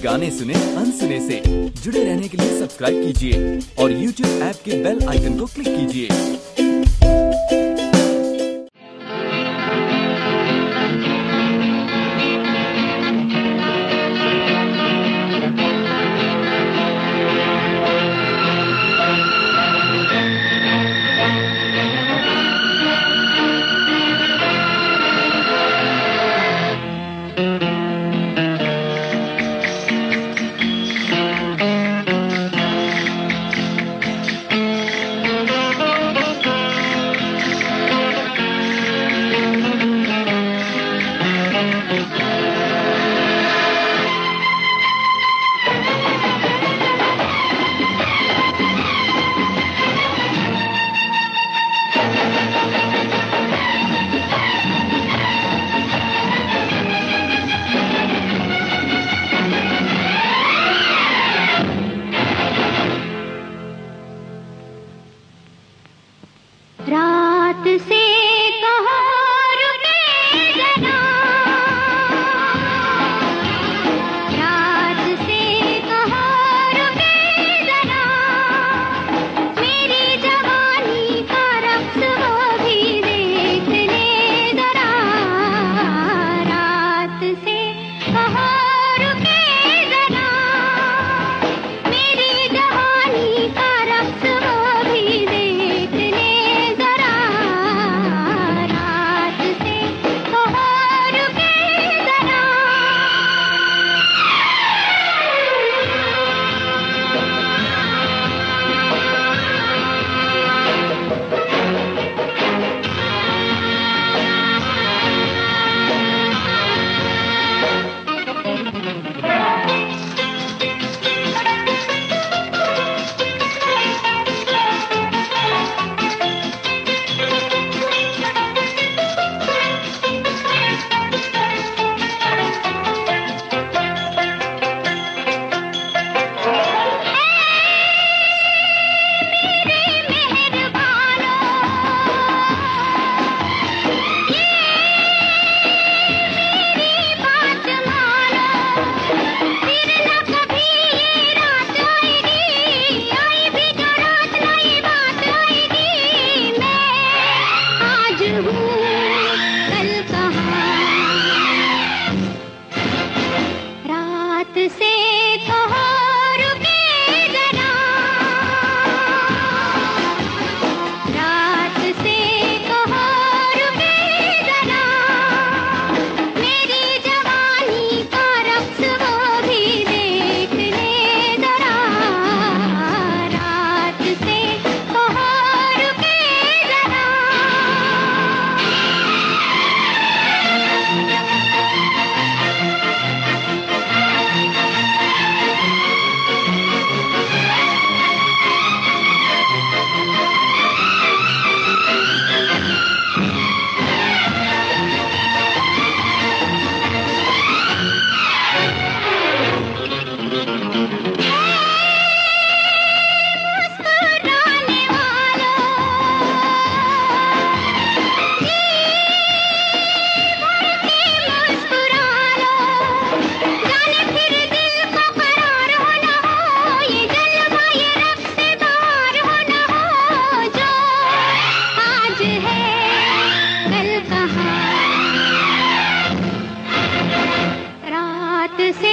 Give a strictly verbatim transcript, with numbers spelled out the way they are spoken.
गाने सुने अनसुने से। जुड़े रहने के लिए सब्सक्राइब कीजिए और यूट्यूब ऐप के बेल आइकन को क्लिक कीजिए। रात से कहो रुके जरा, रात से कहो रुके जरा, मेरी जवानी का रक्स वो भी देख ले जरा। रात से कहो रुके जरा, मेरी जवानी का रक्स वो भी देख ले। रात से कहो रुके जरा, रात से कहो रुके जरा, मेरी जवानी का रक्स वो भी देख ले जरा। रात से कहो रुके जरा। रात